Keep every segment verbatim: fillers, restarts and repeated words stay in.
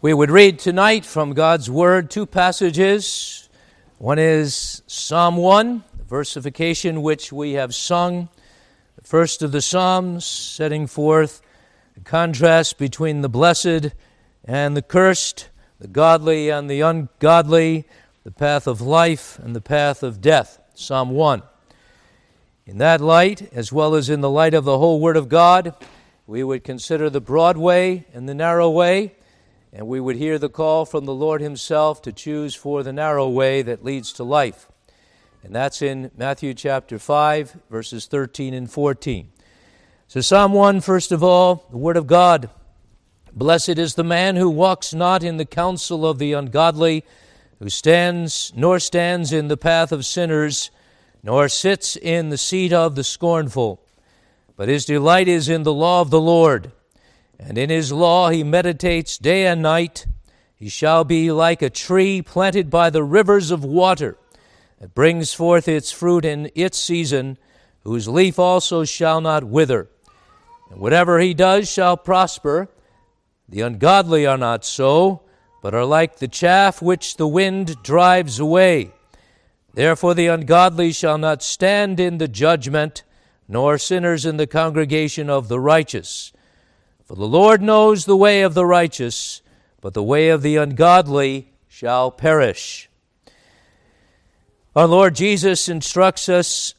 We would read tonight from God's Word two passages. One is Psalm one, the versification which we have sung, the first of the Psalms, setting forth the contrast between the blessed and the cursed, the godly and the ungodly, the path of life and the path of death. Psalm one. In that light, as well as in the light of the whole Word of God, we would consider the broad way and the narrow way, and we would hear the call from the Lord Himself to choose for the narrow way that leads to life. And that's in Matthew chapter five, verses thirteen and fourteen. So Psalm one, first of all, the Word of God. Blessed is the man who walks not in the counsel of the ungodly, who stands, nor stands in the path of sinners, nor sits in the seat of the scornful. But his delight is in the law of the Lord, and in his law he meditates day and night. He shall be like a tree planted by the rivers of water, that brings forth its fruit in its season, whose leaf also shall not wither. And whatever he does shall prosper. The ungodly are not so, but are like the chaff which the wind drives away. Therefore the ungodly shall not stand in the judgment, nor sinners in the congregation of the righteous. For the Lord knows the way of the righteous, but the way of the ungodly shall perish. Our Lord Jesus instructs us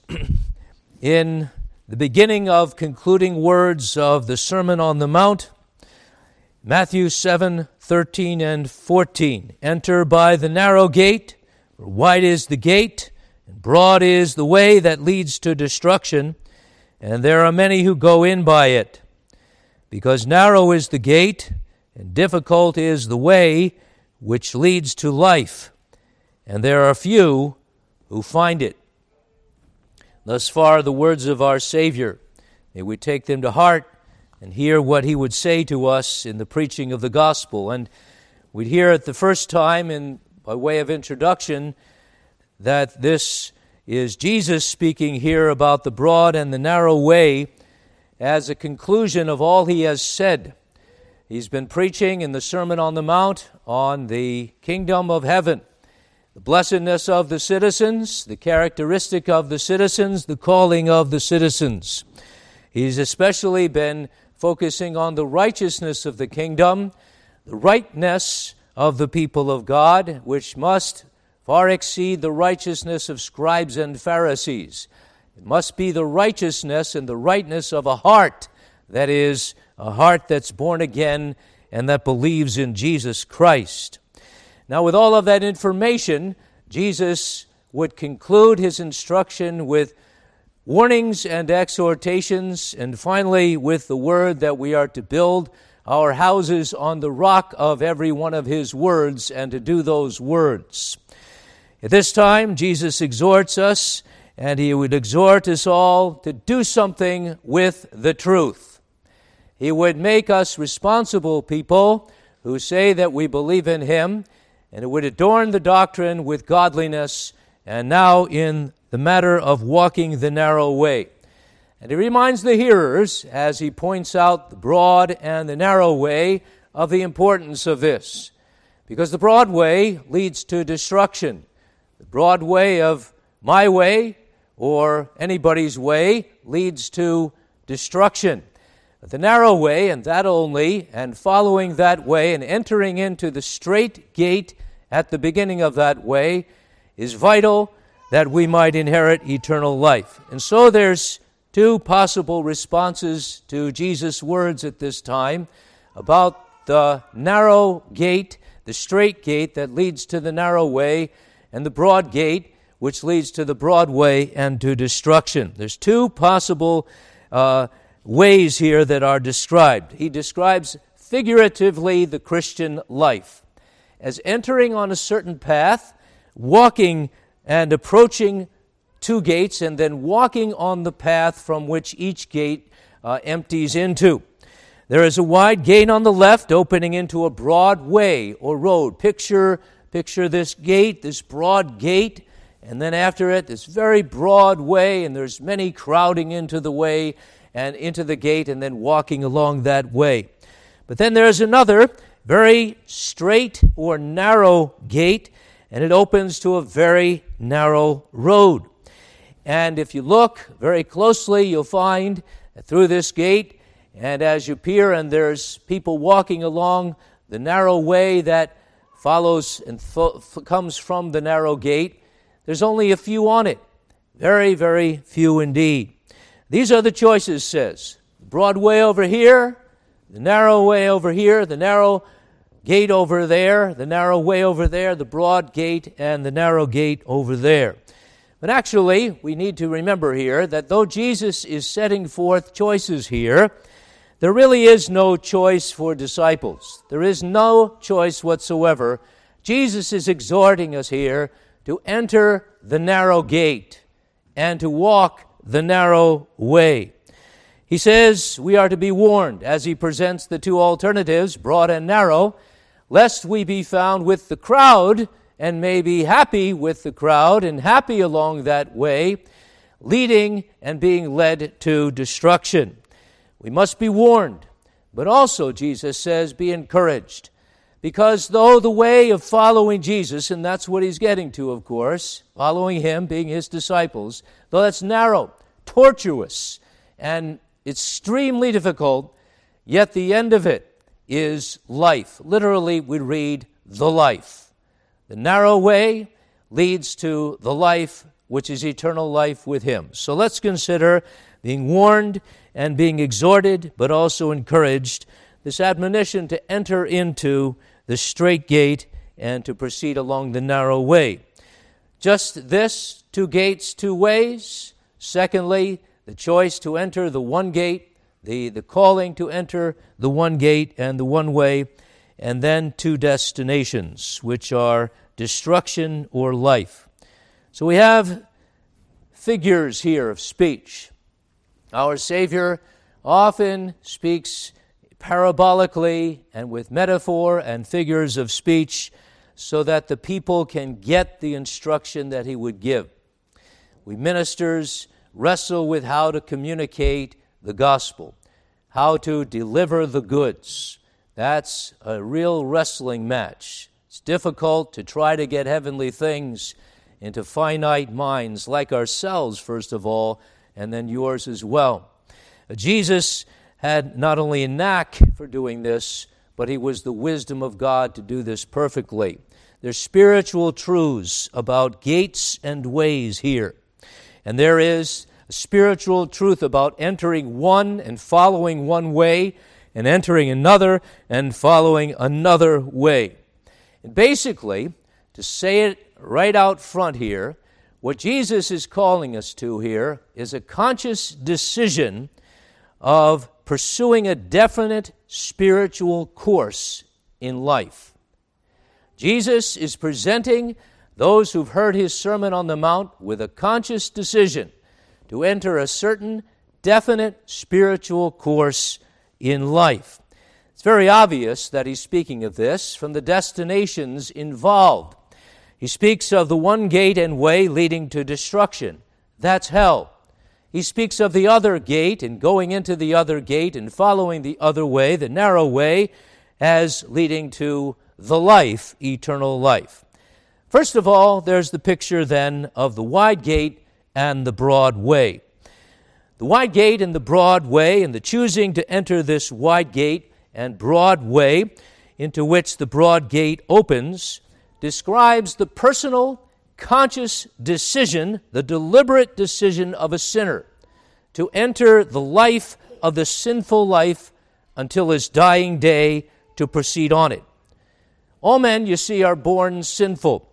in the beginning of concluding words of the Sermon on the Mount, Matthew seven, thirteen and fourteen. Enter by the narrow gate, for wide is the gate, and broad is the way that leads to destruction, and there are many who go in by it. Because narrow is the gate, and difficult is the way which leads to life, and there are few who find it. Thus far, the words of our Savior. May we take them to heart and hear what He would say to us in the preaching of the gospel. And we'd hear it the first time, in by way of introduction, that this is Jesus speaking here about the broad and the narrow way as a conclusion of all He has said. He's been preaching in the Sermon on the Mount on the kingdom of heaven, the blessedness of the citizens, the characteristic of the citizens, the calling of the citizens. He's especially been focusing on the righteousness of the kingdom, the rightness of the people of God, which must far exceed the righteousness of scribes and Pharisees. It must be the righteousness and the rightness of a heart, that is, a heart that's born again and that believes in Jesus Christ. Now, with all of that information, Jesus would conclude His instruction with warnings and exhortations, and finally with the word that we are to build our houses on the rock of every one of His words and to do those words. At this time, Jesus exhorts us, and He would exhort us all to do something with the truth. He would make us responsible people who say that we believe in Him, and it would adorn the doctrine with godliness, and now in the matter of walking the narrow way. And He reminds the hearers, as He points out the broad and the narrow way, of the importance of this. Because the broad way leads to destruction. The broad way of my way, or anybody's way, leads to destruction. But the narrow way, and that only, and following that way, and entering into the straight gate at the beginning of that way, is vital that we might inherit eternal life. And so there's two possible responses to Jesus' words at this time about the narrow gate, the straight gate that leads to the narrow way, and the broad gate which leads to the broad way and to destruction. There's two possible uh, ways here that are described. He describes figuratively the Christian life as entering on a certain path, walking and approaching two gates, and then walking on the path from which each gate uh, empties into. There is a wide gate on the left opening into a broad way or road. Picture, picture this gate, this broad gate, and then after it, this very broad way, and there's many crowding into the way and into the gate and then walking along that way. But then there's another, very straight or narrow gate, and it opens to a very narrow road. And if you look very closely, you'll find that through this gate, and as you peer, and there's people walking along the narrow way that follows and th- comes from the narrow gate, there's only a few on it. Very, very few indeed. These are the choices, says. The broad way over here, the narrow way over here, the narrow gate over there, the narrow way over there, the broad gate, and the narrow gate over there. But actually, we need to remember here that though Jesus is setting forth choices here, there really is no choice for disciples. There is no choice whatsoever. Jesus is exhorting us here to enter the narrow gate and to walk the narrow way. He says we are to be warned as he presents the two alternatives, broad and narrow, lest we be found with the crowd and may be happy with the crowd and happy along that way, leading and being led to destruction. We must be warned, but also, Jesus says, be encouraged. Because though the way of following Jesus, and that's what he's getting to, of course, following him, being his disciples, though that's narrow, tortuous, and extremely difficult, yet the end of it is life. Literally, we read the life. The narrow way leads to the life, which is eternal life with him. So let's consider being warned and being exhorted, but also encouraged, this admonition to enter into the straight gate and to proceed along the narrow way. Just this, two gates, two ways. Secondly, the choice to enter the one gate, the, the calling to enter the one gate and the one way, and then two destinations, which are destruction or life. So we have figures here of speech. Our Savior often speaks parabolically and with metaphor and figures of speech so that the people can get the instruction that he would give. We ministers wrestle with how to communicate the gospel, how to deliver the goods. That's a real wrestling match. It's difficult to try to get heavenly things into finite minds like ourselves, first of all, and then yours as well. Jesus had not only a knack for doing this, but he was the wisdom of God to do this perfectly. There's spiritual truths about gates and ways here. And there is a spiritual truth about entering one and following one way, and entering another and following another way. And basically, to say it right out front here, what Jesus is calling us to here is a conscious decision of pursuing a definite spiritual course in life. Jesus is presenting those who've heard his Sermon on the Mount with a conscious decision to enter a certain definite spiritual course in life. It's very obvious that he's speaking of this from the destinations involved. He speaks of the one gate and way leading to destruction. That's hell. He speaks of the other gate and going into the other gate and following the other way, the narrow way, as leading to the life, eternal life. First of all, there's the picture then of the wide gate and the broad way. The wide gate and the broad way, and the choosing to enter this wide gate and broad way into which the broad gate opens, describes the personal, conscious decision, the deliberate decision of a sinner to enter the life of the sinful life until his dying day to proceed on it. All men, you see, are born sinful.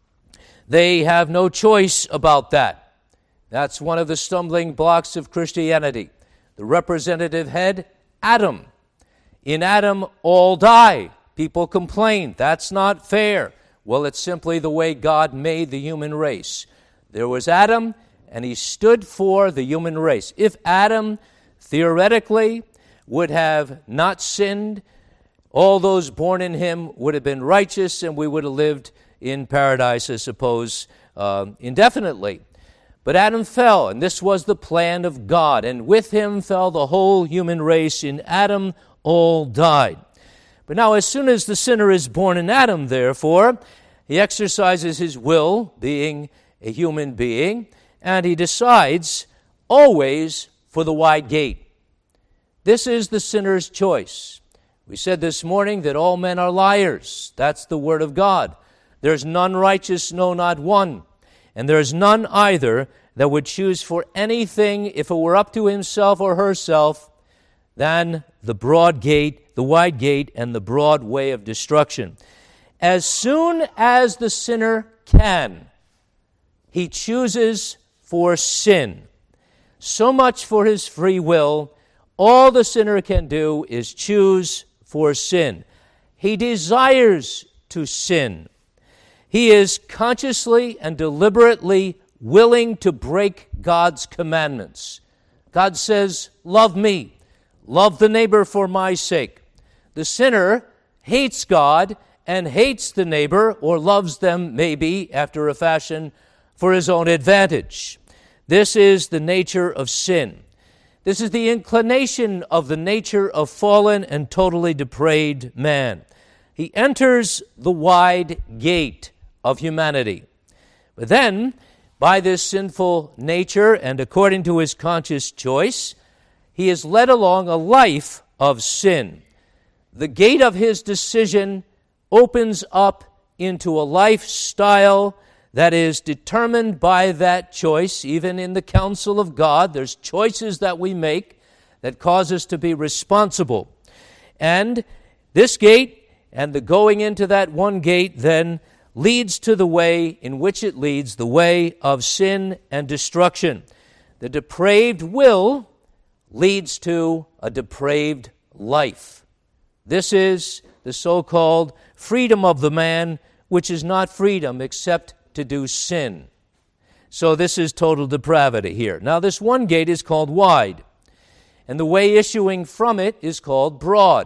They have no choice about that. That's one of the stumbling blocks of Christianity. The representative head, Adam. In Adam, all die. People complain. That's not fair. Well, it's simply the way God made the human race. There was Adam, and he stood for the human race. If Adam, theoretically, would have not sinned, all those born in him would have been righteous, and we would have lived in paradise, I suppose, uh, indefinitely. But Adam fell, and this was the plan of God, and with him fell the whole human race. In Adam, all died. But now as soon as the sinner is born in Adam, therefore, he exercises his will, being a human being, and he decides always for the wide gate. This is the sinner's choice. We said this morning that all men are liars. That's the word of God. There's none righteous, no, not one. And there's none either that would choose for anything, if it were up to himself or herself, than the broad gate, the wide gate, and the broad way of destruction. As soon as the sinner can, he chooses for sin. So much for his free will. All the sinner can do is choose for sin. He desires to sin. He is consciously and deliberately willing to break God's commandments. God says, love me, love the neighbor for my sake. The sinner hates God and hates the neighbor, or loves them maybe after a fashion for his own advantage. This is the nature of sin. This is the inclination of the nature of fallen and totally depraved man. He enters the wide gate of humanity. But then, by this sinful nature and according to his conscious choice, he is led along a life of sin. The gate of his decision opens up into a lifestyle that is determined by that choice. Even in the counsel of God, there's choices that we make that cause us to be responsible. And this gate and the going into that one gate then leads to the way in which it leads, the way of sin and destruction. The depraved will leads to a depraved life. This is the so-called freedom of the man, which is not freedom except to do sin. So this is total depravity here. Now this one gate is called wide, and the way issuing from it is called broad.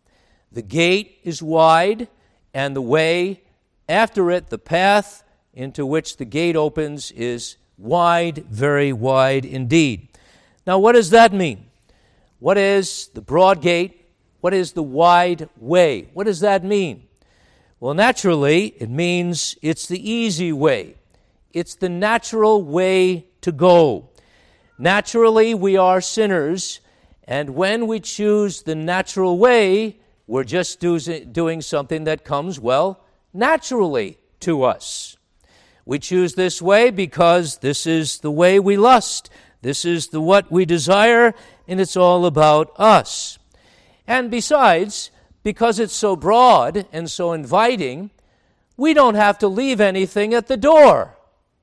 The gate is wide, and the way after it, the path into which the gate opens, is wide, very wide indeed. Now what does that mean? What is the broad gate? What is the wide way? What does that mean? Well, naturally, it means it's the easy way. It's the natural way to go. Naturally, we are sinners, and when we choose the natural way, we're just do- doing something that comes, well, naturally to us. We choose this way because this is the way we lust. This is the what we desire, and it's all about us. And besides, because it's so broad and so inviting, we don't have to leave anything at the door.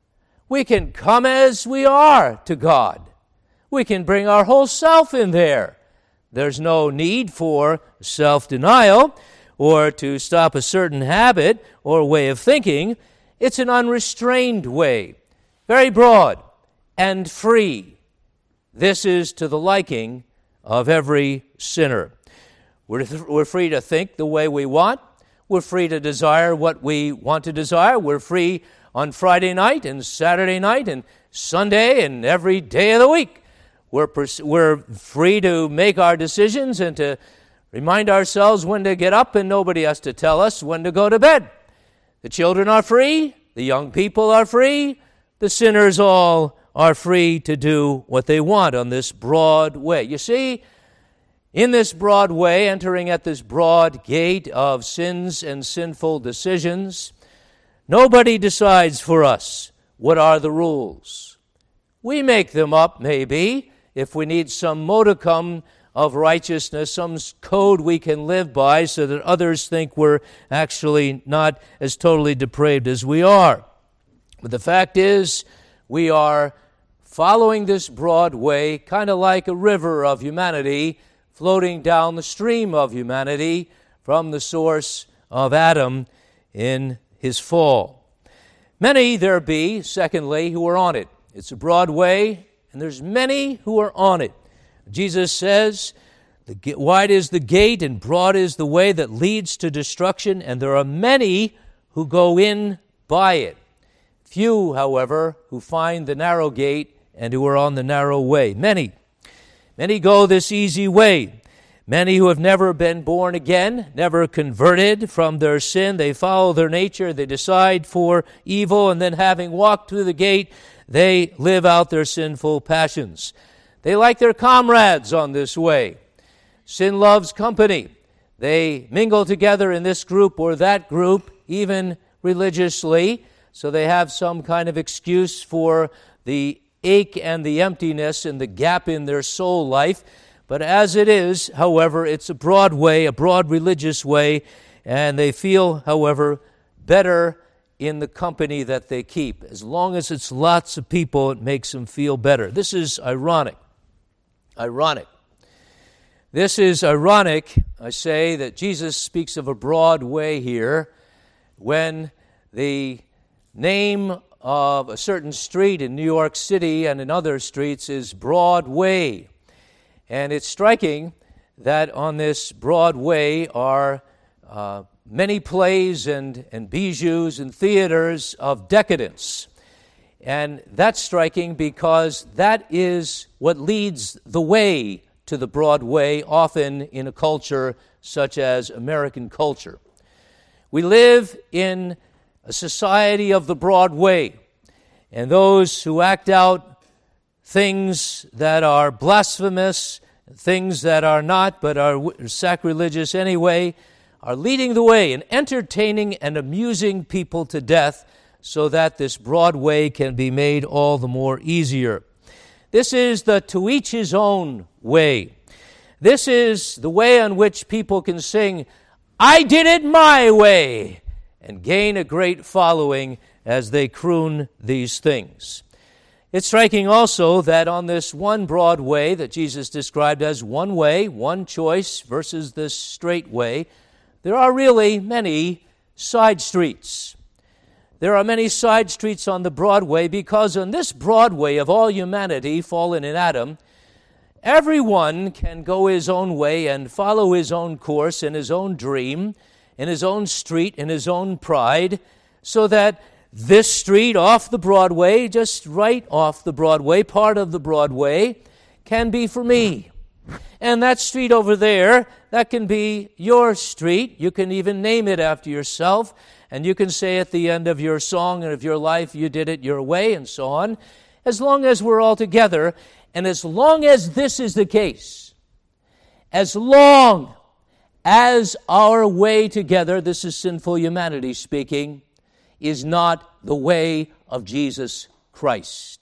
We can come as we are to God. We can bring our whole self in there. There's no need for self-denial or to stop a certain habit or way of thinking. It's an unrestrained way, very broad and free. This is to the liking of every sinner. We're, th- we're free to think the way we want. We're free to desire what we want to desire. We're free on Friday night and Saturday night and Sunday and every day of the week. We're, pers- we're free to make our decisions and to remind ourselves when to get up, and nobody has to tell us when to go to bed. The children are free. The young people are free. The sinners all are free to do what they want on this broad way. You see, in this broad way, entering at this broad gate of sins and sinful decisions, nobody decides for us what are the rules. We make them up, maybe, if we need some modicum of righteousness, some code we can live by so that others think we're actually not as totally depraved as we are. But the fact is, we are following this broad way, kind of like a river of humanity floating down the stream of humanity from the source of Adam in his fall. Many there be, secondly, who are on it. It's a broad way, and there's many who are on it. Jesus says, wide is the gate and broad is the way that leads to destruction, and there are many who go in by it. Few, however, who find the narrow gate and who are on the narrow way. Many. Many go this easy way. Many who have never been born again, never converted from their sin, they follow their nature, they decide for evil, and then having walked through the gate, they live out their sinful passions. They like their comrades on this way. Sin loves company. They mingle together in this group or that group, even religiously, so they have some kind of excuse for the ache and the emptiness and the gap in their soul life. But as it is, however, it's a broad way, a broad religious way, and they feel, however, better in the company that they keep. As long as it's lots of people, it makes them feel better. This is ironic. Ironic. This is ironic, I say, that Jesus speaks of a broad way here when the name of a certain street in New York City and in other streets is Broadway. And it's striking that on this Broadway are uh, many plays and, and bijous and theaters of decadence. And that's striking because that is what leads the way to the Broadway, often in a culture such as American culture. We live in a society of the Broadway, and those who act out things that are blasphemous, things that are not but are sacrilegious anyway, are leading the way and entertaining and amusing people to death so that this Broadway can be made all the more easier. This is the to each his own way. This is the way on which people can sing, "I did it my way," and gain a great following as they croon these things. It's striking also that on this one broad way that Jesus described as one way, one choice versus this straight way, there are really many side streets. There are many side streets on the Broadway because on this Broadway of all humanity fallen in Adam, everyone can go his own way and follow his own course in his own dream, in his own street, in his own pride, so that this street off the Broadway, just right off the Broadway, part of the Broadway, can be for me. And that street over there, that can be your street. You can even name it after yourself, and you can say at the end of your song and of your life, you did it your way, and so on. As long as we're all together, and as long as this is the case, as long as our way together, this is sinful humanity speaking, is not the way of Jesus Christ.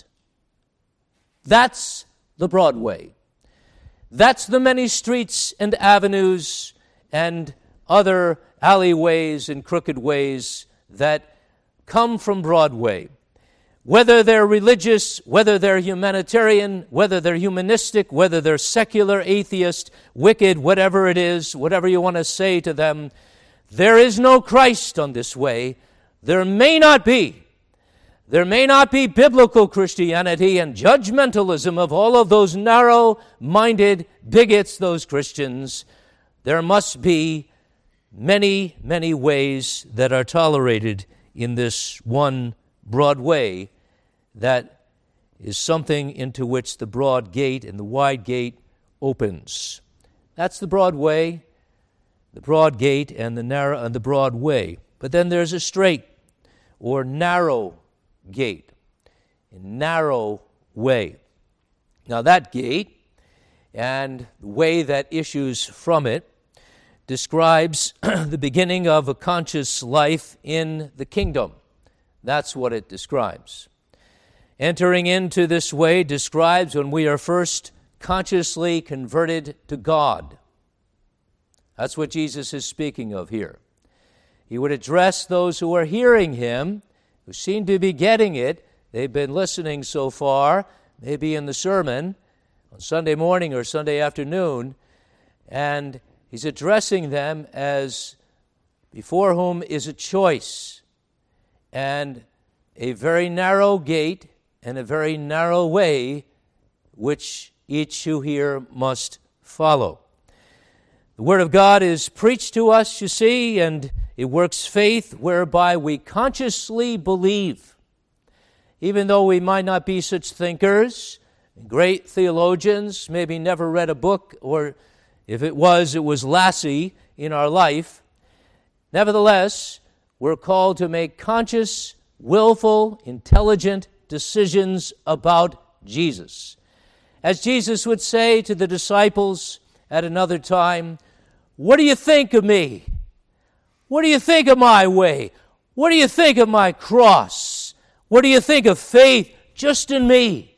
That's the Broadway. That's the many streets and avenues and other alleyways and crooked ways that come from Broadway. Whether they're religious, whether they're humanitarian, whether they're humanistic, whether they're secular, atheist, wicked, whatever it is, whatever you want to say to them, there is no Christ on this way. There may not be. There may not be biblical Christianity and judgmentalism of all of those narrow-minded bigots, those Christians. There must be many, many ways that are tolerated in this one broad way that is something into which the broad gate and the wide gate opens. That's the broad way, the broad gate and the narrow and the broad way. But then there's a straight or narrow gate, a narrow way. Now that gate and the way that issues from it describes the beginning of a conscious life in the kingdom. That's what it describes. Entering into this way describes when we are first consciously converted to God. That's what Jesus is speaking of here. He would address those who are hearing him, who seem to be getting it. They've been listening so far, maybe in the sermon on Sunday morning or Sunday afternoon, and he's addressing them as before whom is a choice and a very narrow gate and a very narrow way which each who hear must follow. The Word of God is preached to us, you see, and it works faith whereby we consciously believe. Even though we might not be such thinkers, great theologians, maybe never read a book or If it was, it was Lassie in our life. Nevertheless, we're called to make conscious, willful, intelligent decisions about Jesus. As Jesus would say to the disciples at another time, "What do you think of me? What do you think of my way? What do you think of my cross? What do you think of faith just in me?"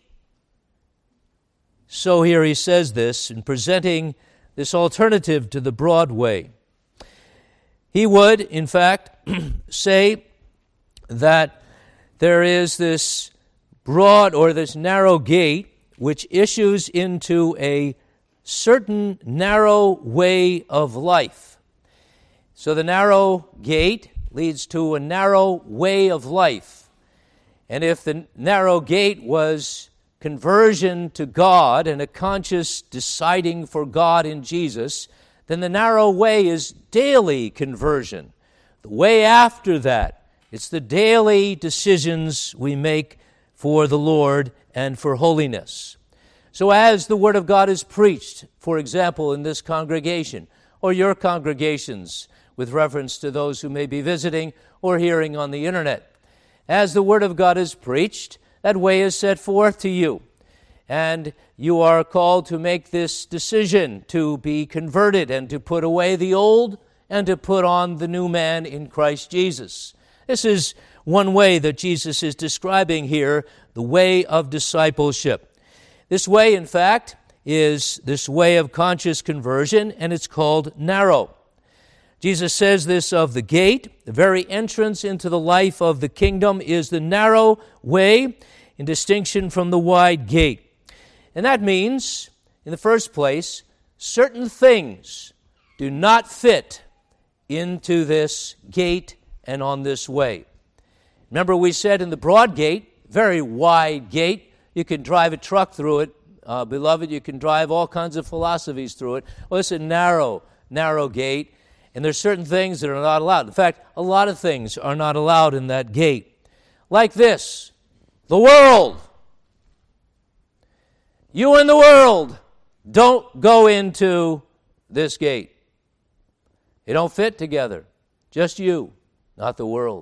So here he says this in presenting this alternative to the broad way. He would, in fact, say that there is this broad or this narrow gate which issues into a certain narrow way of life. So the narrow gate leads to a narrow way of life. And if the narrow gate was conversion to God and a conscious deciding for God in Jesus, then the narrow way is daily conversion. The way after that, it's the daily decisions we make for the Lord and for holiness. So as the Word of God is preached, for example, in this congregation, or your congregations, with reference to those who may be visiting or hearing on the internet, as the Word of God is preached, that way is set forth to you. And you are called to make this decision to be converted and to put away the old and to put on the new man in Christ Jesus. This is one way that Jesus is describing here, the way of discipleship. This way, in fact, is this way of conscious conversion, and it's called narrow. Jesus says this of the gate. The very entrance into the life of the kingdom is the narrow way, in distinction from the wide gate. And that means, in the first place, certain things do not fit into this gate and on this way. Remember, we said in the broad gate, very wide gate, you can drive a truck through it. Uh, beloved, you can drive all kinds of philosophies through it. Well, it's a narrow, narrow gate, and there's certain things that are not allowed. In fact, a lot of things are not allowed in that gate. Like this, the world. You and the world don't go into this gate. They don't fit together. Just you, not the world.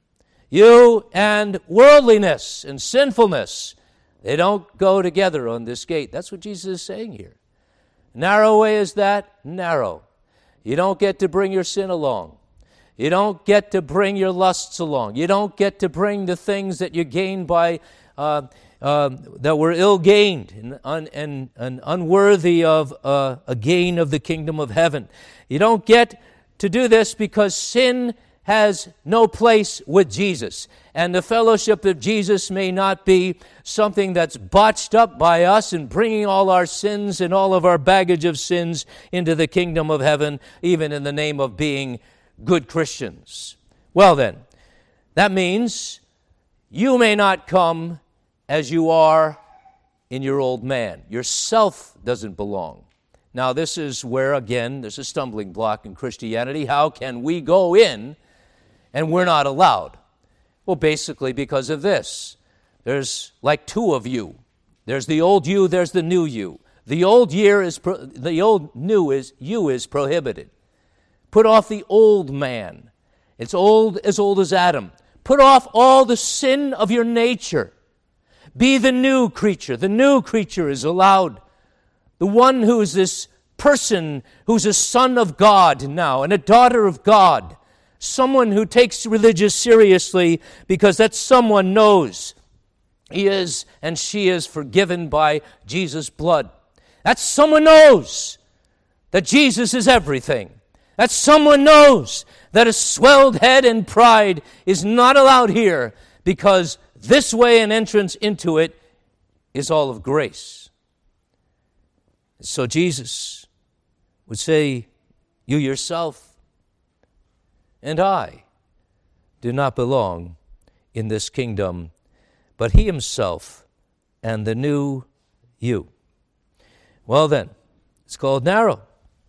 You and worldliness and sinfulness, they don't go together on this gate. That's what Jesus is saying here. Narrow way is that? Narrow. You don't get to bring your sin along. You don't get to bring your lusts along. You don't get to bring the things that you gain by uh, uh, that were ill-gained and, un, and, and unworthy of uh, a gain of the kingdom of heaven. You don't get to do this because sin has no place with Jesus. And the fellowship of Jesus may not be something that's botched up by us and bringing all our sins and all of our baggage of sins into the kingdom of heaven, even in the name of being good Christians. Well then, that means you may not come as you are in your old man. Yourself doesn't belong. Now this is where, again, there's a stumbling block in Christianity. How can we go in and we're not allowed? Well, basically because of this. There's like two of you. There's the old you, there's the new you. The old year is pro- the old new is you is prohibited. Put off the old man. It's old as old as Adam. Put off all the sin of your nature. Be the new creature. The new creature is allowed. The one who is this person who's a son of God now and a daughter of God. Someone who takes religious seriously because that someone knows he is and she is forgiven by Jesus' blood. That someone knows that Jesus is everything. That someone knows that a swelled head and pride is not allowed here because this way and entrance into it is all of grace. So Jesus would say, you yourself and I do not belong in this kingdom, but he himself and the new you. Well then, it's called narrow.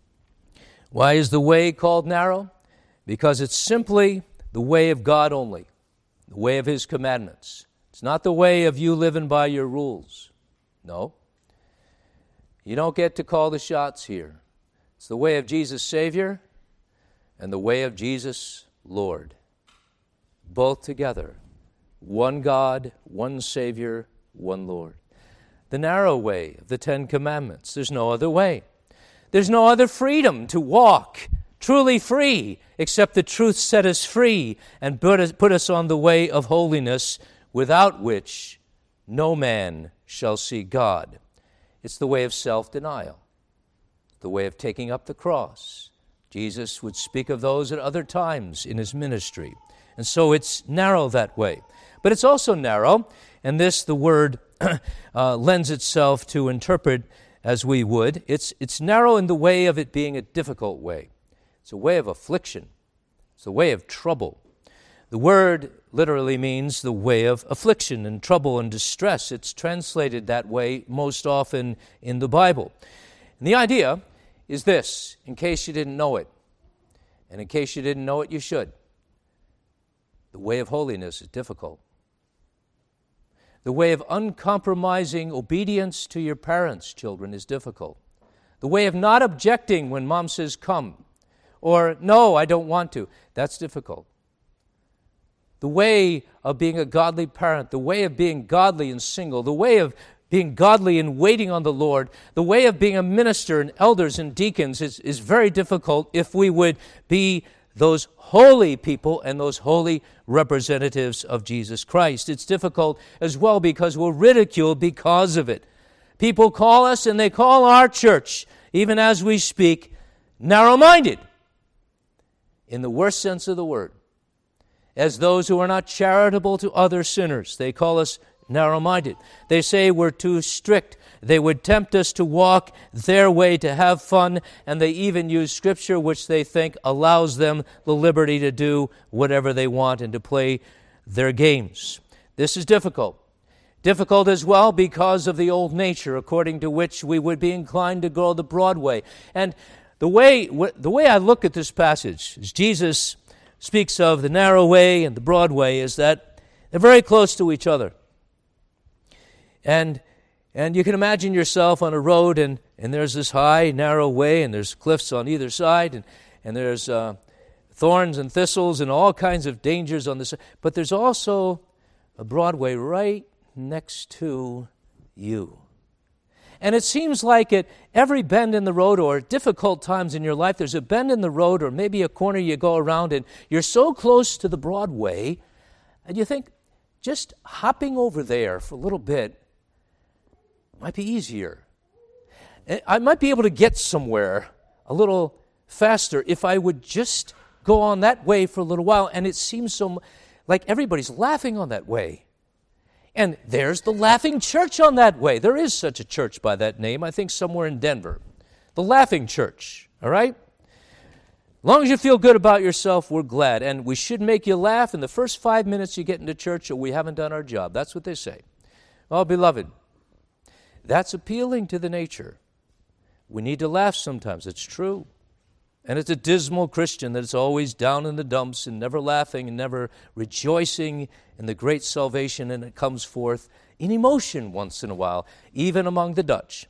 Why is the way called narrow? Because it's simply the way of God only, the way of his commandments. It's not the way of you living by your rules. No. You don't get to call the shots here. It's the way of Jesus Savior and the way of Jesus Lord. Both together. One God, one Savior, one Lord. The narrow way of the Ten Commandments. There's no other way. There's no other freedom to walk truly free except the truth set us free and put us, put us on the way of holiness, without which no man shall see God. It's the way of self-denial, the way of taking up the cross. Jesus would speak of those at other times in his ministry. And so it's narrow that way. But it's also narrow, and this, the word, uh, lends itself to interpret as we would. It's, it's narrow in the way of it being a difficult way. It's a way of affliction. It's a way of trouble. The word literally means the way of affliction and trouble and distress. It's translated that way most often in the Bible. And the idea is this, in case you didn't know it, and in case you didn't know it, you should. The way of holiness is difficult. The way of uncompromising obedience to your parents, children, is difficult. The way of not objecting when mom says come, or no, I don't want to, that's difficult. The way of being a godly parent, the way of being godly and single, the way of being godly and waiting on the Lord, the way of being a minister and elders and deacons is, is very difficult if we would be those holy people and those holy representatives of Jesus Christ. It's difficult as well because we're ridiculed because of it. People call us, and they call our church, even as we speak, narrow-minded, in the worst sense of the word. As those who are not charitable to other sinners, they call us narrow-minded. They say we're too strict. They would tempt us to walk their way, to have fun, and they even use Scripture, which they think allows them the liberty to do whatever they want and to play their games. This is difficult. Difficult as well because of the old nature, according to which we would be inclined to go the broad way. And the way, the way I look at this passage, as Jesus speaks of the narrow way and the broad way, is that they're very close to each other. And and you can imagine yourself on a road, and, and there's this high, narrow way, and there's cliffs on either side, and, and there's uh, thorns and thistles and all kinds of dangers on this. But there's also a broad way right next to you. And it seems like at every bend in the road or difficult times in your life, there's a bend in the road or maybe a corner you go around, and you're so close to the broad way, and you think just hopping over there for a little bit might be easier. I might be able to get somewhere a little faster if I would just go on that way for a little while. And it seems so like everybody's laughing on that way. And there's the Laughing Church on that way. There is such a church by that name, I think somewhere in Denver. The Laughing Church, all right? As long as you feel good about yourself, we're glad. And we should make you laugh in the first five minutes you get into church, or we haven't done our job. That's what they say. Well, beloved, that's appealing to the nature. We need to laugh sometimes. It's true. And it's a dismal Christian that is always down in the dumps and never laughing and never rejoicing in the great salvation, and it comes forth in emotion once in a while, even among the Dutch.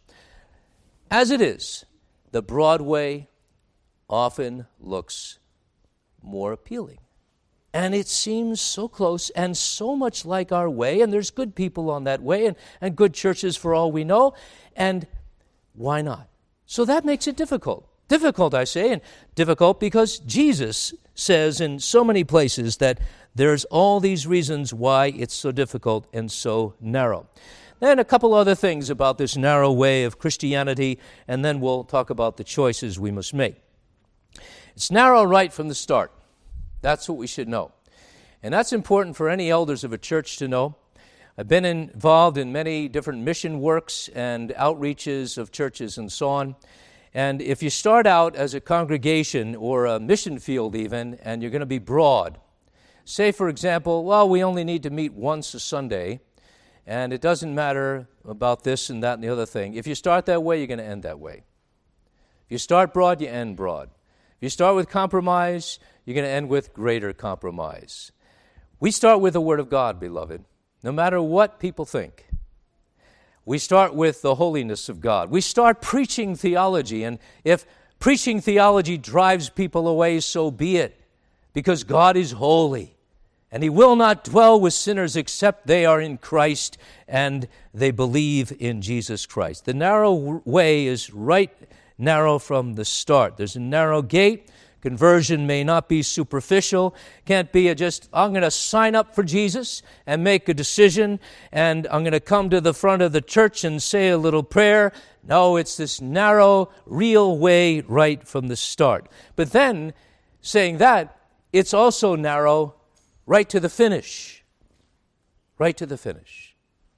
As it is, the broad way often looks more appealing. And it seems so close and so much like our way, and there's good people on that way and, and good churches for all we know, and why not? So that makes it difficult. Difficult, I say, and difficult because Jesus says in so many places that there's all these reasons why it's so difficult and so narrow. Then a couple other things about this narrow way of Christianity, and then we'll talk about the choices we must make. It's narrow right from the start. That's what we should know. And that's important for any elders of a church to know. I've been involved in many different mission works and outreaches of churches and so on. And if you start out as a congregation or a mission field even, and you're going to be broad, say, for example, well, we only need to meet once a Sunday, and it doesn't matter about this and that and the other thing. If you start that way, you're going to end that way. If you start broad, you end broad. If you start with compromise, you're going to end with greater compromise. We start with the Word of God, beloved, no matter what people think. We start with the holiness of God. We start preaching theology, and if preaching theology drives people away, so be it, because God is holy, and He will not dwell with sinners except they are in Christ and they believe in Jesus Christ. The narrow way is right narrow from the start. There's a narrow gate. Conversion may not be superficial. Can't be a just, I'm going to sign up for Jesus and make a decision, and I'm going to come to the front of the church and say a little prayer. No, it's this narrow, real way right from the start. But then, saying that, it's also narrow right to the finish. Right to the finish.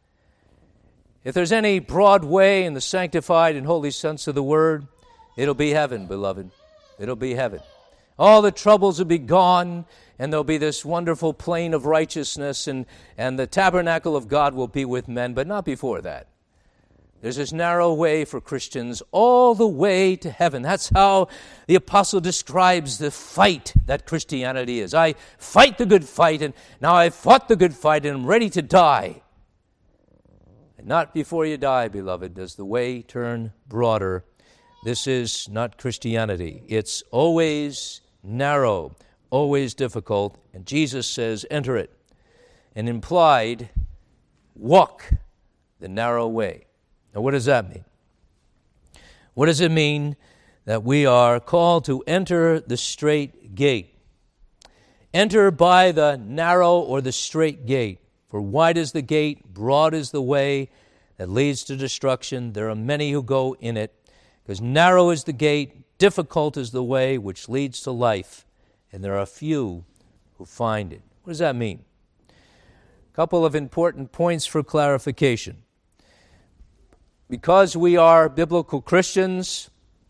If there's any broad way in the sanctified and holy sense of the word, it'll be heaven, beloved. It'll be heaven. All the troubles will be gone, and there'll be this wonderful plain of righteousness, and, and the tabernacle of God will be with men, but not before that. There's this narrow way for Christians all the way to heaven. That's how the apostle describes the fight that Christianity is. I fight the good fight, and now I've fought the good fight, and I'm ready to die. And not before you die, beloved, does the way turn broader. This is not Christianity. It's always narrow, always difficult, and Jesus says, enter it. And implied, walk the narrow way. Now, what does that mean? What does it mean that we are called to enter the straight gate? Enter by the narrow or the straight gate. For wide is the gate, broad is the way that leads to destruction. There are many who go in it. Because narrow is the gate, difficult is the way which leads to life, and there are few who find it. What does that mean? A couple of important points for clarification. Because we are biblical Christians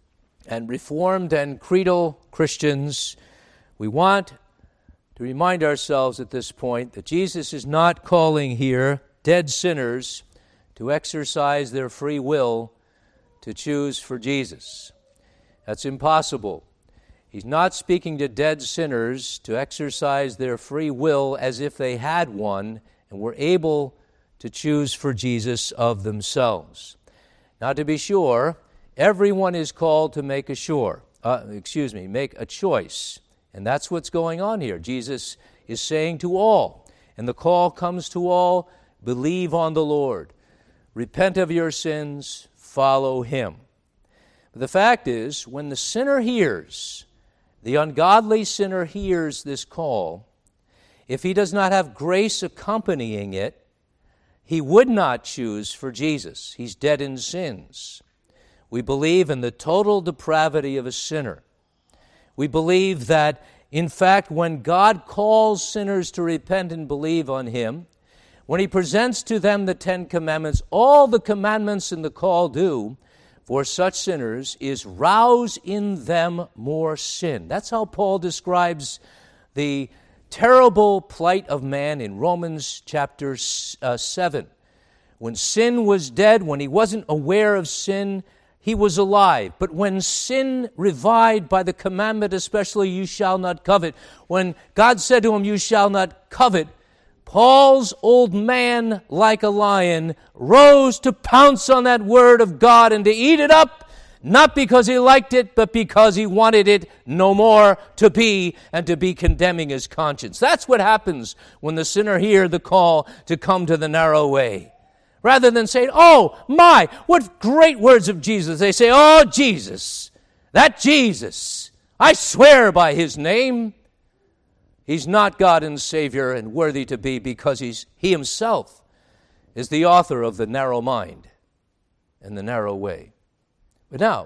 and Reformed and creedal Christians, we want to remind ourselves at this point that Jesus is not calling here dead sinners to exercise their free will to choose for Jesus. That's impossible. He's not speaking to dead sinners to exercise their free will as if they had one and were able to choose for Jesus of themselves. Now, to be sure, everyone is called to make a sure, uh, excuse me, make a choice. And that's what's going on here. Jesus is saying to all, and the call comes to all, believe on the Lord. Repent of your sins, follow Him. But the fact is, when the sinner hears, the ungodly sinner hears this call, if he does not have grace accompanying it, he would not choose for Jesus. He's dead in sins. We believe in the total depravity of a sinner. We believe that, in fact, when God calls sinners to repent and believe on Him, when He presents to them the Ten Commandments, all the commandments in the call do for such sinners is rouse in them more sin. That's how Paul describes the terrible plight of man in Romans chapter uh, seven. When sin was dead, when he wasn't aware of sin, he was alive. But when sin revived by the commandment, especially, you shall not covet, when God said to him, you shall not covet, Paul's old man, like a lion, rose to pounce on that word of God and to eat it up, not because he liked it, but because he wanted it no more to be, and to be condemning his conscience. That's what happens when the sinner hears the call to come to the narrow way. Rather than saying, oh, my, what great words of Jesus. They say, oh, Jesus, that Jesus, I swear by His name. He's not God and Savior and worthy to be, because he's, He Himself is the author of the narrow mind and the narrow way. But now,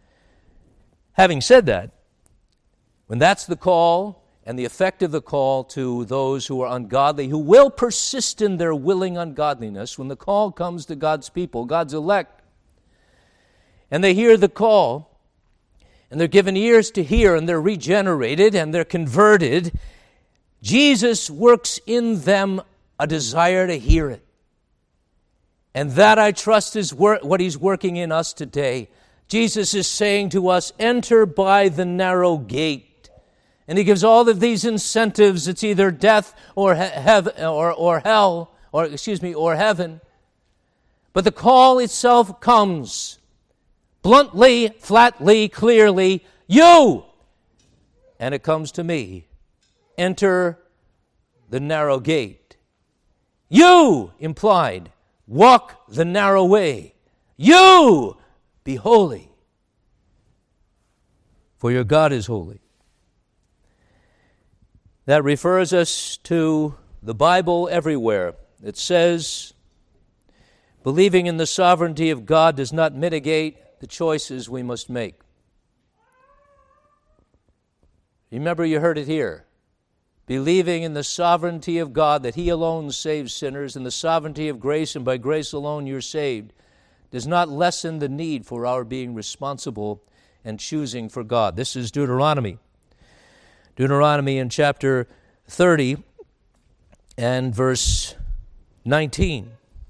having said that, when that's the call and the effect of the call to those who are ungodly, who will persist in their willing ungodliness, when the call comes to God's people, God's elect, and they hear the call, and they're given ears to hear, and they're regenerated, and they're converted, Jesus works in them a desire to hear it. And that, I trust, is what He's working in us today. Jesus is saying to us, enter by the narrow gate. And He gives all of these incentives. It's either death or heaven, or, or hell, or excuse me, or heaven. But the call itself comes. bluntly, flatly, clearly, you, and it comes to me, enter the narrow gate. You, implied, walk the narrow way. You, be holy, for your God is holy. That refers us to the Bible everywhere. It says, believing in the sovereignty of God does not mitigate the choices we must make. Remember, you heard it here. Believing in the sovereignty of God, that He alone saves sinners, and the sovereignty of grace, and by grace alone you're saved, does not lessen the need for our being responsible and choosing for God. This is Deuteronomy. Deuteronomy in chapter thirty and verse nineteen.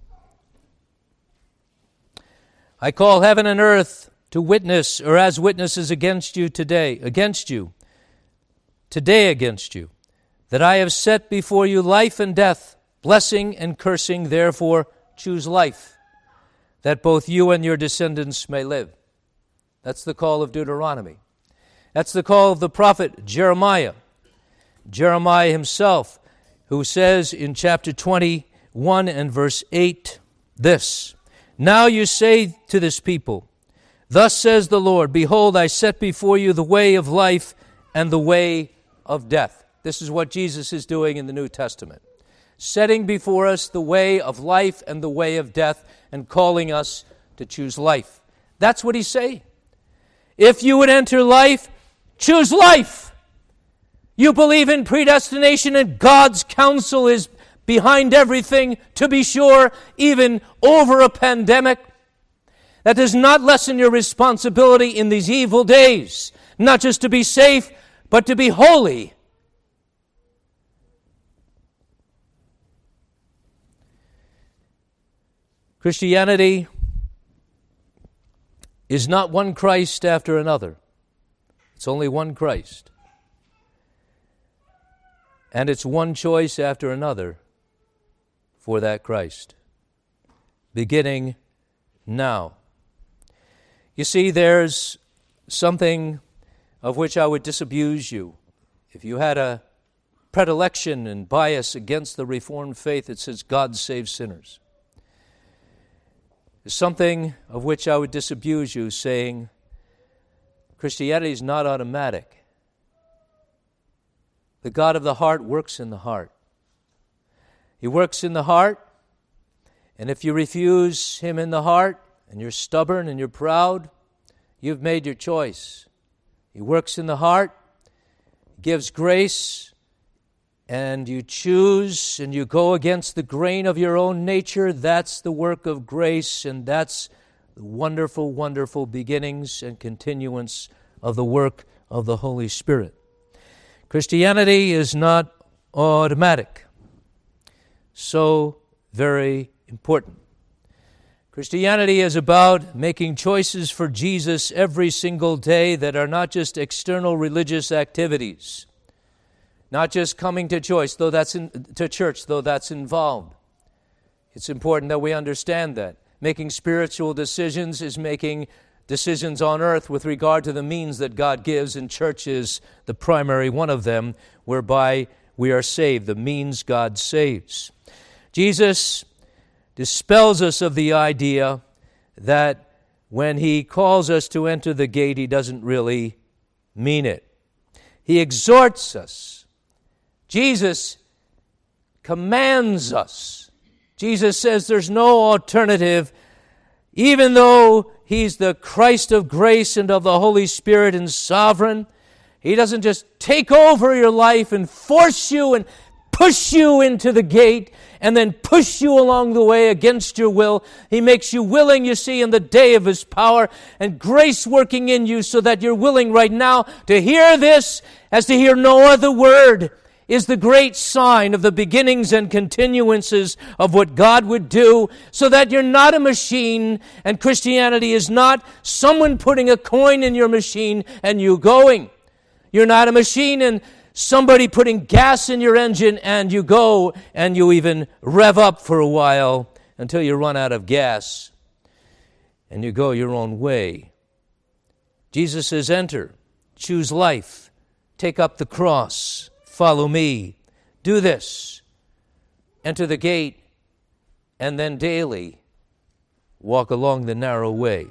I call heaven and earth to witness, or as witnesses against you today, against you, today against you, that I have set before you life and death, blessing and cursing. Therefore choose life, that both you and your descendants may live. That's the call of Deuteronomy. That's the call of the prophet Jeremiah. Jeremiah himself, who says in chapter twenty-one and verse eight, this, now you say to this people, thus says the Lord, behold, I set before you the way of life and the way of death. This is what Jesus is doing in the New Testament, setting before us the way of life and the way of death and calling us to choose life. That's what he's saying. If you would enter life, choose life. You believe in predestination and God's counsel is behind everything, to be sure, even over a pandemic. That does not lessen your responsibility in these evil days, not just to be safe, but to be holy. Christianity is not one Christ after another. It's only one Christ. And it's one choice after another for that Christ, beginning now. You see, there's something of which I would disabuse you. If you had a predilection and bias against the Reformed faith, it says God saves sinners. There's something of which I would disabuse you, saying Christianity is not automatic. The God of the heart works in the heart. He works in the heart, and if you refuse Him in the heart, and you're stubborn and you're proud, you've made your choice. He works in the heart, gives grace, and you choose and you go against the grain of your own nature. That's the work of grace, and that's the wonderful, wonderful beginnings and continuance of the work of the Holy Spirit. Christianity is not automatic. So very important. Christianity is about making choices for Jesus every single day that are not just external religious activities, not just coming to choice, though that's in, to church, though that's involved. It's important that we understand that. Making spiritual decisions is making decisions on earth with regard to the means that God gives, and church is the primary one of them, whereby we are saved, the means God saves. Jesus dispels us of the idea that when He calls us to enter the gate, He doesn't really mean it. He exhorts us. Jesus commands us. Jesus says there's no alternative, even though He's the Christ of grace and of the Holy Spirit and sovereign. He doesn't just take over your life and force you and push you into the gate and then push you along the way against your will. He makes you willing, you see, in the day of His power, and grace working in you so that you're willing right now to hear this as to hear no other word is the great sign of the beginnings and continuances of what God would do, so that you're not a machine, and Christianity is not someone putting a coin in your machine and you going. You're not a machine and somebody putting gas in your engine and you go and you even rev up for a while until you run out of gas and you go your own way. Jesus says, enter, choose life, take up the cross, follow me. Do this. Enter the gate, and then daily walk along the narrow way.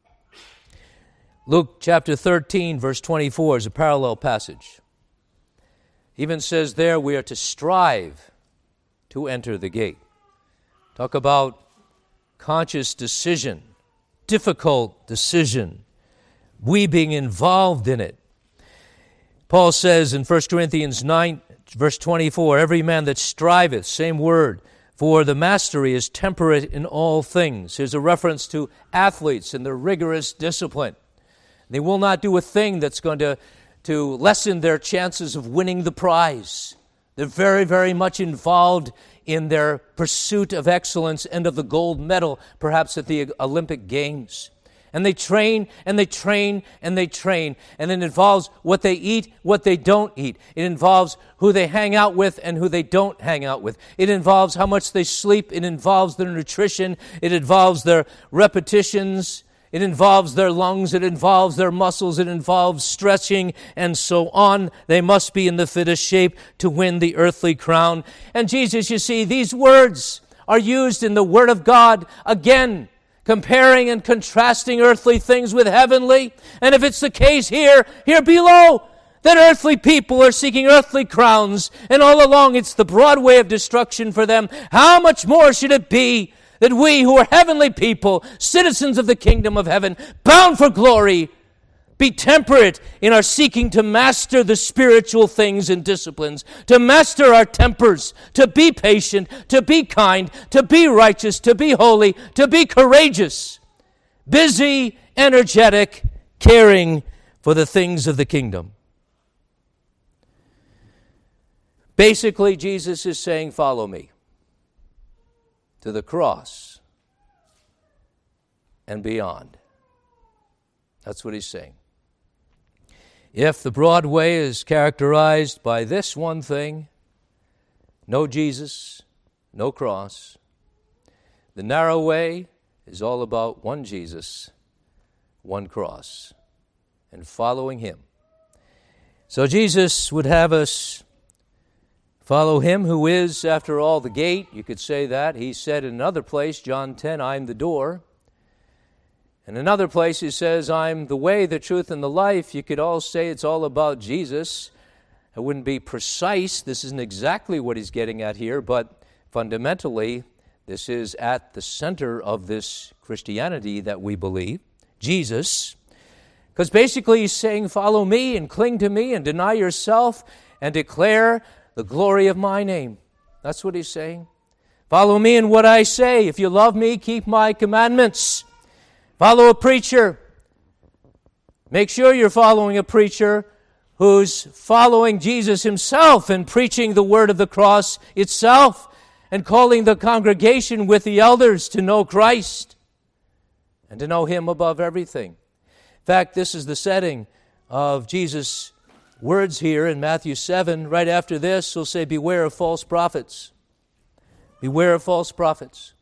Luke chapter thirteen, verse twenty-four is a parallel passage. Even says there we are to strive to enter the gate. Talk about conscious decision, difficult decision, we being involved in it. Paul says in First Corinthians nine, verse twenty-four, every man that striveth, same word, for the mastery is temperate in all things. Here's a reference to athletes and their rigorous discipline. They will not do a thing that's going to, to lessen their chances of winning the prize. They're very, very much involved in their pursuit of excellence and of the gold medal, perhaps at the Olympic Games. And they train, and they train, and they train. And it involves what they eat, what they don't eat. It involves who they hang out with and who they don't hang out with. It involves how much they sleep. It involves their nutrition. It involves their repetitions. It involves their lungs. It involves their muscles. It involves stretching and so on. They must be in the fittest shape to win the earthly crown. And Jesus, you see, these words are used in the Word of God again, comparing and contrasting earthly things with heavenly. And if it's the case here, here below, that earthly people are seeking earthly crowns, and all along it's the broad way of destruction for them, how much more should it be that we who are heavenly people, citizens of the kingdom of heaven, bound for glory, be temperate in our seeking to master the spiritual things and disciplines, to master our tempers, to be patient, to be kind, to be righteous, to be holy, to be courageous, busy, energetic, caring for the things of the kingdom. Basically, Jesus is saying, follow me to the cross and beyond. That's what he's saying. If the broad way is characterized by this one thing, no Jesus, no cross, the narrow way is all about one Jesus, one cross, and following him. So Jesus would have us follow him who is, after all, the gate. You could say that. He said in another place, John ten, I'm the door. In another place he says, I'm the way, the truth, and the life. You could all say it's all about Jesus. It wouldn't be precise. This isn't exactly what he's getting at here, but fundamentally, this is at the center of this Christianity that we believe. Jesus. Because basically he's saying, follow me and cling to me and deny yourself and declare the glory of my name. That's what he's saying. Follow me in what I say. If you love me, keep my commandments. Follow a preacher. Make sure you're following a preacher who's following Jesus himself and preaching the word of the cross itself and calling the congregation with the elders to know Christ and to know him above everything. In fact, this is the setting of Jesus' words here in Matthew seven. Right after this, he'll say, beware of false prophets. Beware of false prophets.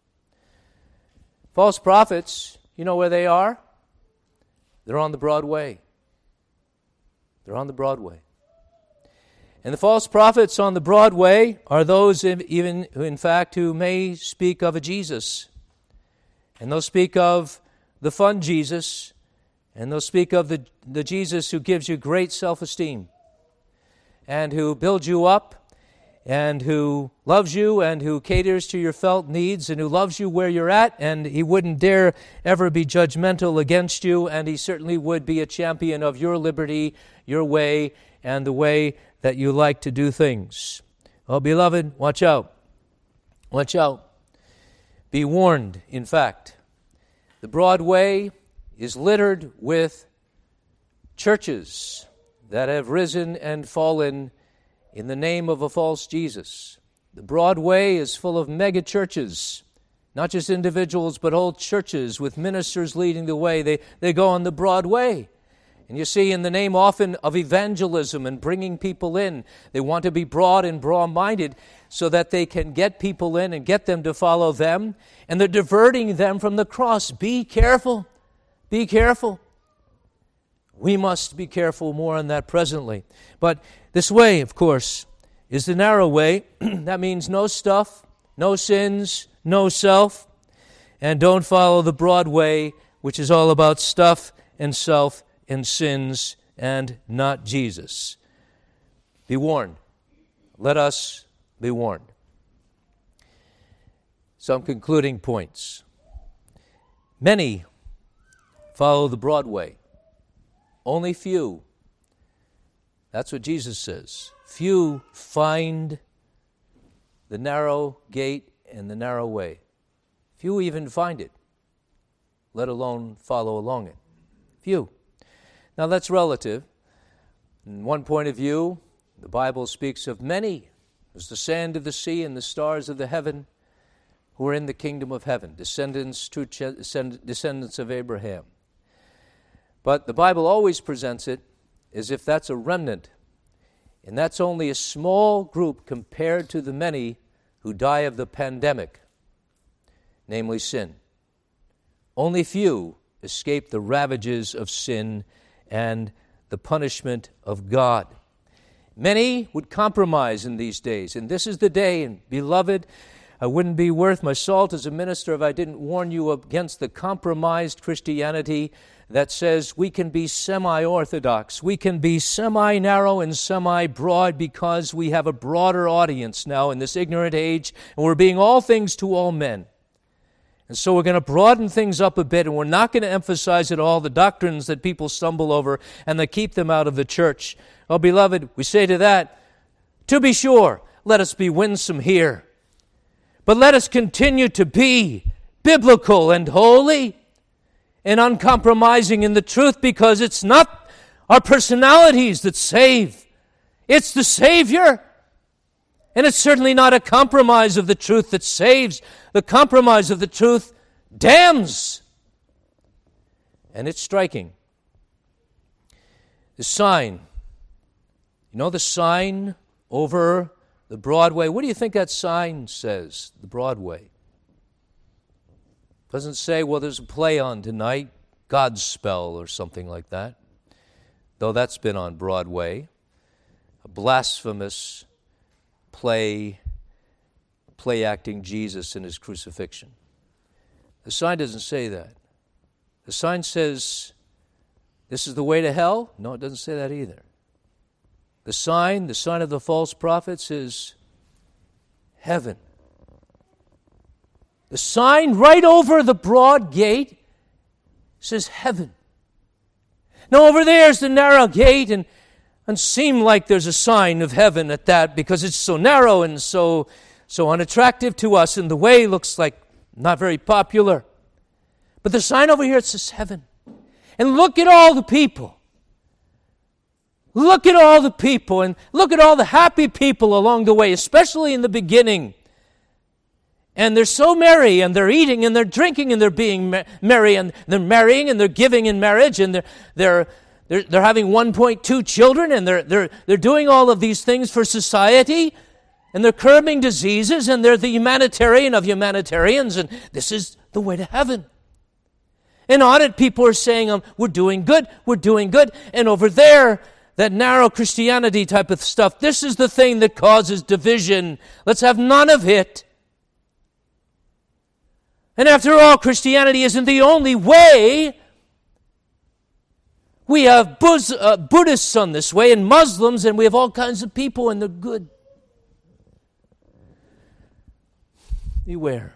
False prophets, you know where they are? They're on the broad way. They're on the broad way. And the false prophets on the broad way are those even, in fact, who may speak of a Jesus. And they'll speak of the fun Jesus, and they'll speak of the, the Jesus who gives you great self-esteem, and who builds you up, and who loves you, and who caters to your felt needs, and who loves you where you're at, and he wouldn't dare ever be judgmental against you, and he certainly would be a champion of your liberty, your way, and the way that you like to do things. Oh, beloved, watch out. Watch out. Be warned, in fact. The broad way is littered with churches that have risen and fallen in the name of a false Jesus. The broad way is full of mega churches, not just individuals, but whole churches with ministers leading the way. They, they go on the broad way. And you see, in the name often of evangelism and bringing people in, they want to be broad and broad-minded so that they can get people in and get them to follow them. And they're diverting them from the cross. Be careful. Be careful. We must be careful. More on that presently. But this way, of course, is the narrow way. That means no stuff, no sins, no self. And don't follow the broad way, which is all about stuff and self and sins and not Jesus. Be warned. Let us be warned. Some concluding points. Many follow the broad way. Only few. That's what Jesus says. Few find the narrow gate and the narrow way. Few even find it, let alone follow along it. Few. Now that's relative. In one point of view, the Bible speaks of many as the sand of the sea and the stars of the heaven who are in the kingdom of heaven, descendants, true descendants of Abraham. But the Bible always presents it as if that's a remnant, and that's only a small group compared to the many who die of the pandemic, namely sin. Only few escape the ravages of sin and the punishment of God. Many would compromise in these days, and this is the day, and beloved, I wouldn't be worth my salt as a minister if I didn't warn you against the compromised Christianity that says we can be semi-orthodox, we can be semi-narrow and semi-broad because we have a broader audience now in this ignorant age, and we're being all things to all men. And so we're going to broaden things up a bit, and we're not going to emphasize at all the doctrines that people stumble over and that keep them out of the church. Oh, beloved, we say to that, to be sure, let us be winsome here. But let us continue to be biblical and holy and uncompromising in the truth, because it's not our personalities that save. It's the Savior. And it's certainly not a compromise of the truth that saves. The compromise of the truth damns. And it's striking. The sign. You know the sign over the Broadway? What do you think that sign says, the Broadway? Doesn't say, well, there's a play on tonight, Godspell or something like that. Though that's been on Broadway. A blasphemous play, play acting Jesus in his crucifixion. The sign doesn't say that. The sign says, this is the way to hell? No, it doesn't say that either. The sign, the sign of the false prophets is heaven. The sign right over the broad gate says heaven. Now over there is the narrow gate, and and seem like there's a sign of heaven at that because it's so narrow and so so unattractive to us, and the way looks like not very popular. But the sign over here, it says heaven. And look at all the people. Look at all the people, and look at all the happy people along the way, especially in the beginning. And they're so merry, and they're eating, and they're drinking, and they're being merry, and they're marrying, and they're giving in marriage, and they're they're They're, they're having one point two children, and they're, they're, they're doing all of these things for society, and they're curbing diseases, and they're the humanitarian of humanitarians, and this is the way to heaven. And on it, people are saying, um, we're doing good, we're doing good, and over there, that narrow Christianity type of stuff, this is the thing that causes division. Let's have none of it. And after all, Christianity isn't the only way. We have Buz- uh, Buddhists on this way, and Muslims, and we have all kinds of people, and they're good. Beware.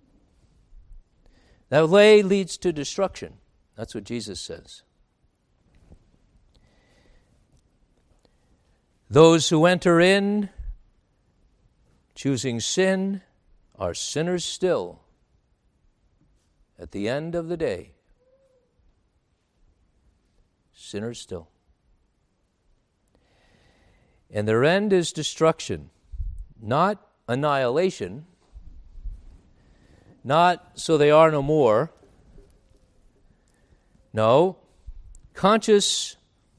That way leads to destruction. That's what Jesus says. Those who enter in, choosing sin, are sinners still at the end of the day. Sinners still. And their end is destruction, not annihilation, not so they are no more. No, conscious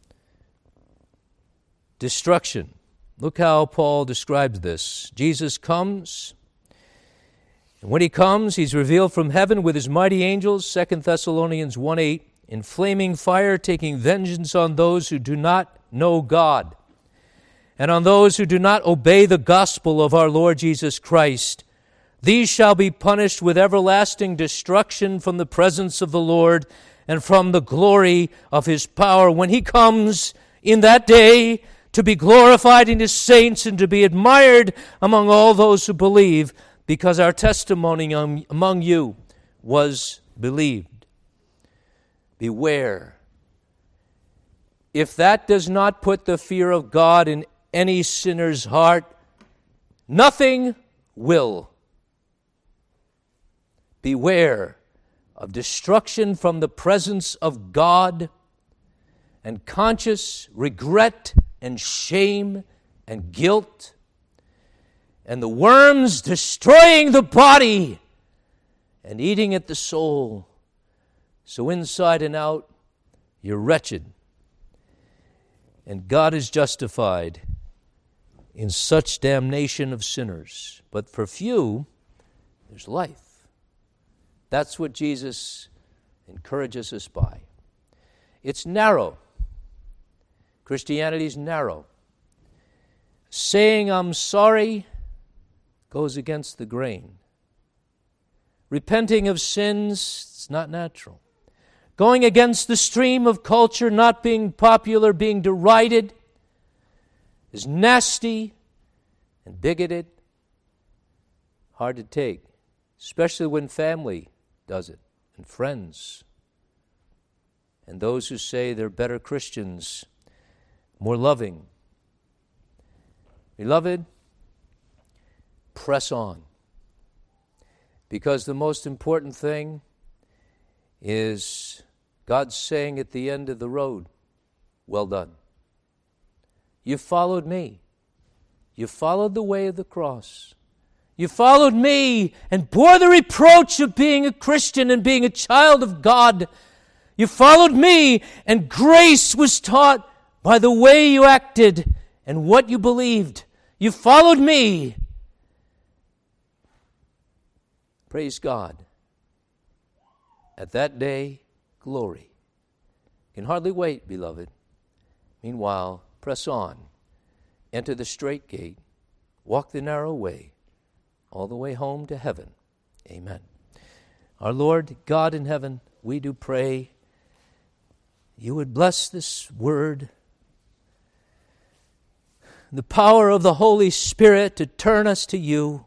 destruction. Look how Paul describes this. Jesus comes, and when he comes, he's revealed from heaven with his mighty angels, Second Thessalonians one eight. in flaming fire, taking vengeance on those who do not know God, and on those who do not obey the gospel of our Lord Jesus Christ. These shall be punished with everlasting destruction from the presence of the Lord and from the glory of his power, when he comes in that day to be glorified in his saints and to be admired among all those who believe, because our testimony among you was believed. Beware. If that does not put the fear of God in any sinner's heart, nothing will. Beware of destruction from the presence of God, and conscious regret and shame and guilt, and the worms destroying the body and eating at the soul. So inside and out, you're wretched. And God is justified in such damnation of sinners. But for few, there's life. That's what Jesus encourages us by. It's narrow. Christianity is narrow. Saying I'm sorry goes against the grain. Repenting of sins, it's not natural. Going against the stream of culture, not being popular, being derided, is nasty and bigoted. Hard to take, especially when family does it, and friends, and those who say they're better Christians, more loving. Beloved, press on, because the most important thing is God's saying at the end of the road, well done. You followed me. You followed the way of the cross. You followed me and bore the reproach of being a Christian and being a child of God. You followed me, and grace was taught by the way you acted and what you believed. You followed me. Praise God. At that day, glory. You can hardly wait, beloved. Meanwhile, press on. Enter the straight gate. Walk the narrow way, all the way home to heaven. Amen. Our Lord God in heaven, we do pray you would bless this word, the power of the Holy Spirit to turn us to you.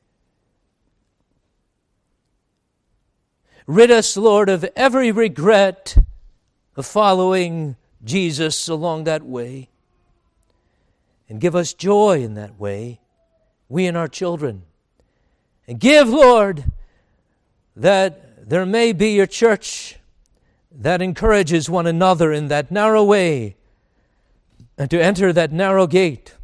Rid us, Lord, of every regret of following Jesus along that way, and give us joy in that way, we and our children. And give, Lord, that there may be your church that encourages one another in that narrow way and to enter that narrow gate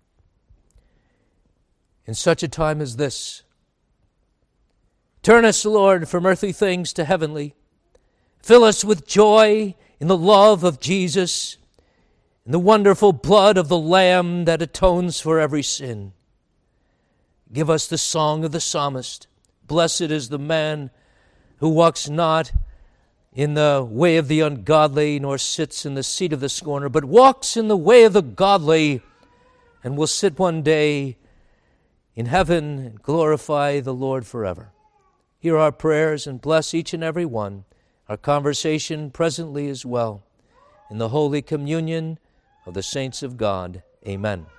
in such a time as this. Turn us, Lord, from earthly things to heavenly. Fill us with joy in the love of Jesus, in the wonderful blood of the Lamb that atones for every sin. Give us the song of the psalmist. Blessed is the man who walks not in the way of the ungodly, nor sits in the seat of the scorner, but walks in the way of the godly, and will sit one day in heaven and glorify the Lord forever. Hear our prayers and bless each and every one, our conversation presently as well, in the holy communion of the saints of God. Amen.